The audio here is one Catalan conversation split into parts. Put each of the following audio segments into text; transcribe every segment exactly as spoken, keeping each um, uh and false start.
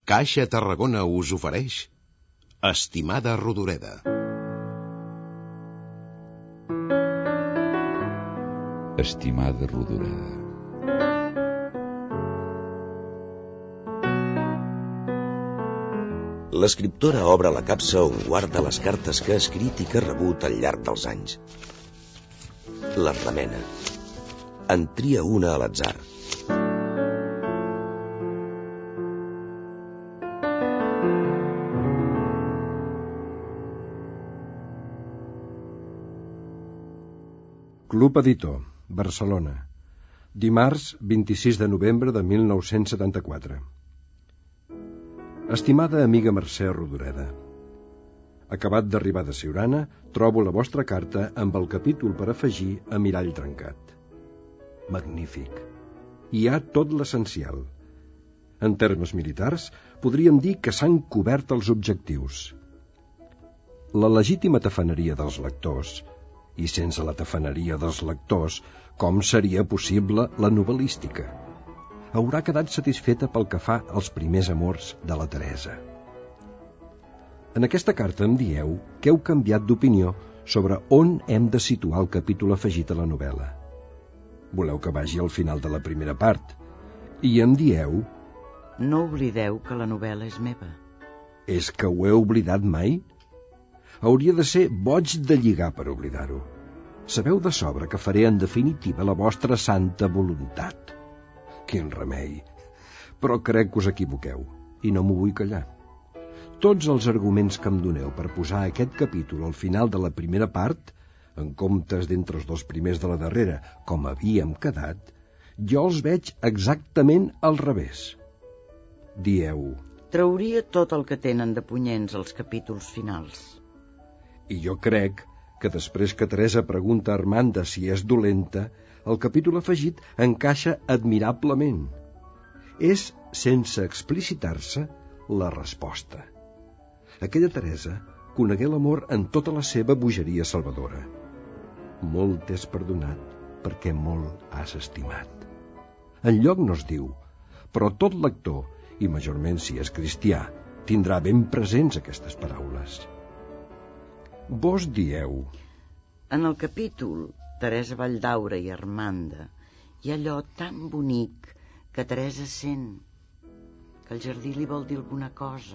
Caixa Tarragona us ofereix Estimada Rodoreda. Estimada Rodoreda. L'escriptora obre la capsa on guarda les cartes que ha escrit i que ha rebut al llarg dels anys. Les remena. En tria una a l'atzar. Club Editor, Barcelona, dimarts vint-i-sis de novembre de mil nou-cents setanta-quatre. Estimada amiga Mercè Rodoreda, acabat d'arribar de Siurana, trobo la vostra carta amb el capítol per afegir a Mirall trencat. Magnífic. Hi ha tot l'essencial. En termes militars, podríem dir que s'han cobert els objectius. La legítima tafaneria dels lectors, i sense la tafaneria dels lectors, com seria possible la novel·lística? Haurà quedat satisfeta pel que fa als primers amors de la Teresa. En aquesta carta em dieu que heu canviat d'opinió sobre on hem de situar el capítol afegit a la novel·la. Voleu que vagi al final de la primera part, i em dieu... No oblideu que la novel·la és meva. És que ho he oblidat mai? Hauria de ser boig de lligar per oblidar-ho. Sabeu de sobre que faré en definitiva la vostra santa voluntat. Quin remei! Però crec que us equivoqueu, i no m'ho vull callar. Tots els arguments que em doneu per posar aquest capítol al final de la primera part, en comptes d'entre els dos primers de la darrera, com havíem quedat, jo els veig exactament al revés. Dieu... Trauria tot el que tenen de punyents els capítols finals. I jo crec que després que Teresa pregunta a Armanda si és dolenta, el capítol afegit encaixa admirablement. És, sense explicitar-se, la resposta. Aquella Teresa conegué l'amor en tota la seva bogeria salvadora. Molt t'és perdonat perquè molt has estimat. Enlloc no es diu, però tot lector, i majorment si és cristià, tindrà ben presents aquestes paraules. Vos dieu... En el capítol Teresa Valldaura i Armanda hi ha allò tan bonic que Teresa sent que el jardí li vol dir alguna cosa.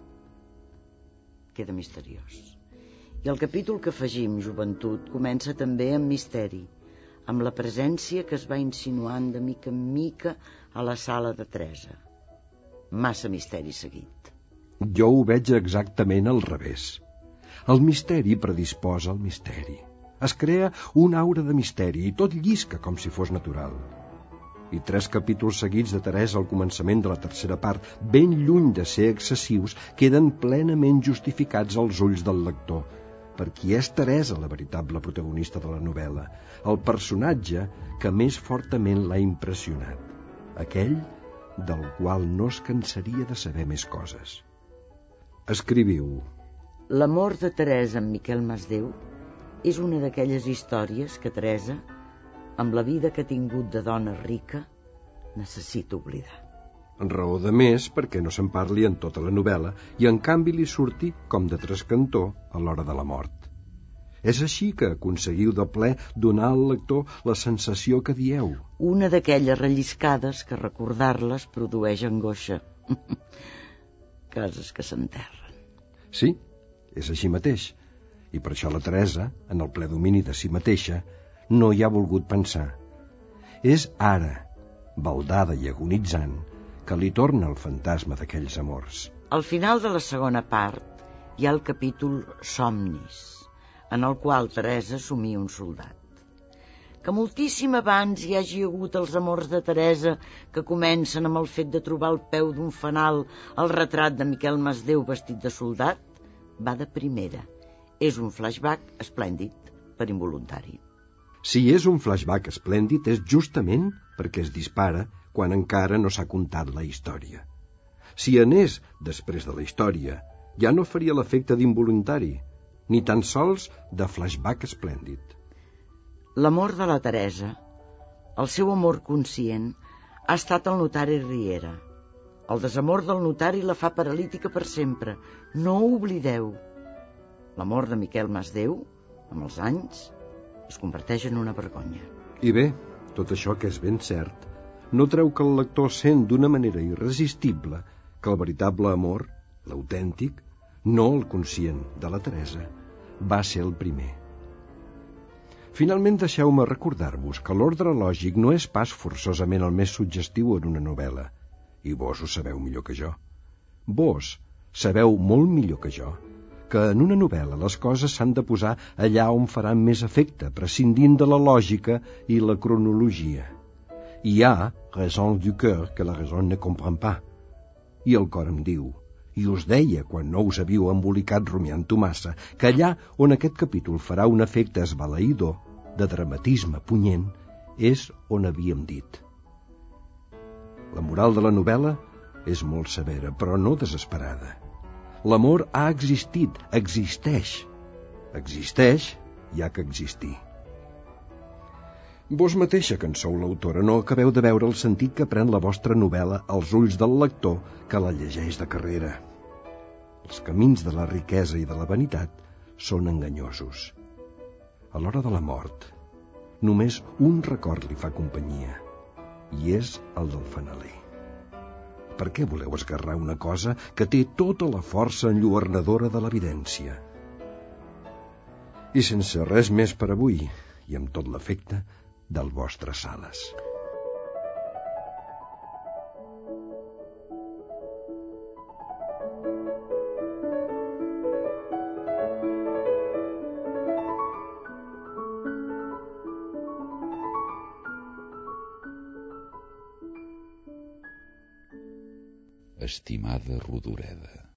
Queda misteriós. I el capítol que afegim, Joventut, comença també amb misteri, amb la presència que es va insinuant de mica en mica a la sala de Teresa. Massa misteri seguit. Jo ho veig exactament al revés. El misteri predisposa al misteri. Es crea una aura de misteri i tot llisca com si fos natural. I tres capítols seguits de Teresa al començament de la tercera part, ben lluny de ser excessius, queden plenament justificats als ulls del lector, per qui és Teresa la veritable protagonista de la novel·la, el personatge que més fortament l'ha impressionat, aquell del qual no es cansaria de saber més coses. Escriviu... L'amor de Teresa amb Miquel Masdeu és una d'aquelles històries que Teresa, amb la vida que ha tingut de dona rica, necessita oblidar. En raó de més perquè no se'n parli en tota la novel·la i en canvi li surti com de trascantó a l'hora de la mort. És així que aconseguiu de ple donar al lector la sensació que dieu. Una d'aquelles relliscades que recordar-les produeix angoixa. Cases que s'enterren. Sí, és així mateix. I per això la Teresa, en el ple domini de si mateixa, no hi ha volgut pensar. És ara, baldada i agonitzant, que li torna el fantasma d'aquells amors. Al final de la segona part hi ha el capítol Somnis, en el qual Teresa somia un soldat. Que moltíssim abans hi hagi hagut els amors de Teresa que comencen amb el fet de trobar al peu d'un fanal el retrat de Miquel Masdeu vestit de soldat, va de primera. És un flashback esplèndid per involuntari. Si és un flashback esplèndid és justament perquè es dispara quan encara no s'ha contat la història. Si anés després de la història, ja no faria l'efecte d'involuntari, ni tan sols de flashback esplèndid. L'amor de la Teresa, el seu amor conscient, ha estat el notari Riera, El desamor del notari la fa paralítica per sempre. No ho oblideu. L'amor de Miquel Masdeu, amb els anys, es converteix en una vergonya. I bé, tot això que és ben cert, no treu que el lector sent d'una manera irresistible que el veritable amor, l'autèntic, no el conscient de la Teresa, va ser el primer. Finalment, deixeu-me recordar-vos que l'ordre lògic no és pas forçosament el més suggestiu en una novel·la, i vos ho sabeu millor que jo. Vos sabeu molt millor que jo que en una novel·la les coses s'han de posar allà on faran més efecte, prescindint de la lògica i la cronologia. Hi ha raisons du cœur que la raison ne comprend pas. I el cor em diu, i us deia quan no us havíeu embolicat rumiant-ho massa, que allà on aquest capítol farà un efecte esbalaïdor, de dramatisme punyent, és on havíem dit. La moral de la novel·la és molt severa, però no desesperada. L'amor ha existit, existeix. Existeix, hi ha que existir. Vos mateixa, que en sou l'autora, no acabeu de veure el sentit que pren la vostra novel·la als ulls del lector que la llegeix de carrera. Els camins de la riquesa i de la vanitat són enganyosos. A l'hora de la mort, només un record li fa companyia, i és el del fanaler. Per què voleu esgarrar una cosa que té tota la força enlluernadora de l'evidència? I sense res més per avui, i amb tot l'efecte del vostre Sales. Estimada Rodoreda.